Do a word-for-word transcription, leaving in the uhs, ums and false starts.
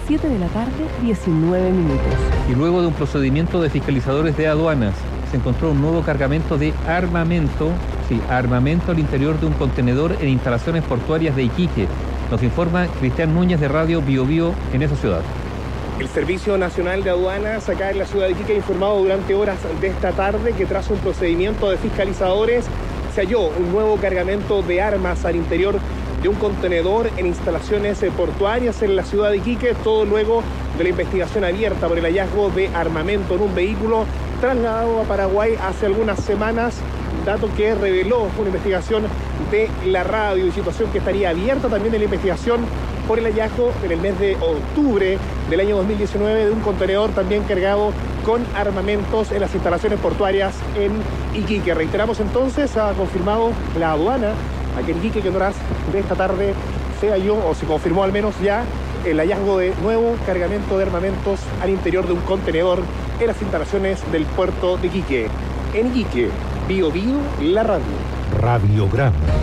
siete de la tarde, diecinueve minutos. Y luego de un procedimiento de fiscalizadores de aduanas, se encontró un nuevo cargamento de armamento, sí, armamento al interior de un contenedor en instalaciones portuarias de Iquique. Nos informa Cristian Núñez de Radio Bio Bio en esa ciudad. El Servicio Nacional de Aduanas acá en la ciudad de Iquique ha informado durante horas de esta tarde que tras un procedimiento de fiscalizadores se halló un nuevo cargamento de armas al interior de un contenedor en instalaciones portuarias en la ciudad de Iquique, todo luego de la investigación abierta por el hallazgo de armamento en un vehículo trasladado a Paraguay hace algunas semanas, dato que reveló una investigación de la radio y situación que estaría abierta también en la investigación por el hallazgo en el mes de octubre del año dos mil diecinueve de un contenedor también cargado con armamentos en las instalaciones portuarias en Iquique. Reiteramos entonces, ha confirmado la aduana aquí en Iquique que en horas de esta tarde se halló, o se confirmó al menos ya, el hallazgo de nuevo cargamento de armamentos al interior de un contenedor en las instalaciones del puerto de Iquique. En Iquique, Bio Bio, la radio. Radiograma.